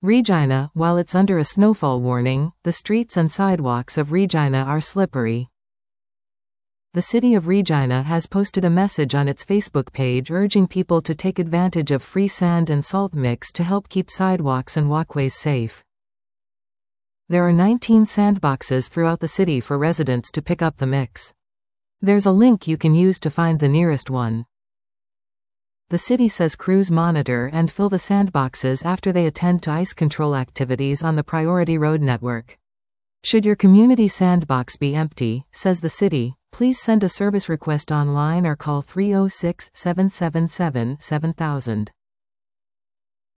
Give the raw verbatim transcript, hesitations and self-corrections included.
Regina, while it's under a snowfall warning, the streets and sidewalks of Regina are slippery. The city of Regina has posted a message on its Facebook page urging people to take advantage of free sand and salt mix to help keep sidewalks and walkways safe. There are nineteen sandboxes throughout the city for residents to pick up the mix. There's a link you can use to find the nearest one. The city says crews monitor and fill the sandboxes after they attend to ice control activities on the Priority Road network. Should your community sandbox be empty, says the city, please send a service request online or call three oh six, seven seven seven, seven thousand.